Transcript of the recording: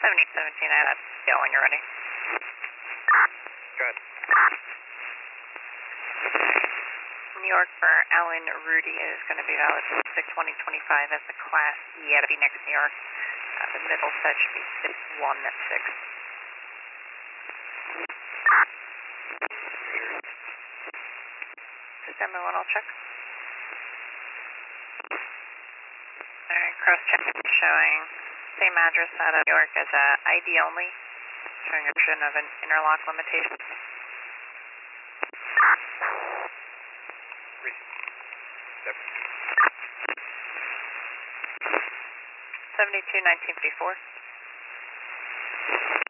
7017, I have scale when you're ready. Good. New York for Alan Rudy is going to be valid for 6/20/25 as the Class E out of Phoenix, New York. The middle set should be 6-1 at 6. System 1, I'll check. Alright, cross check showing same address out of New York as ID only, showing a version of an interlock limitation. 72-1954.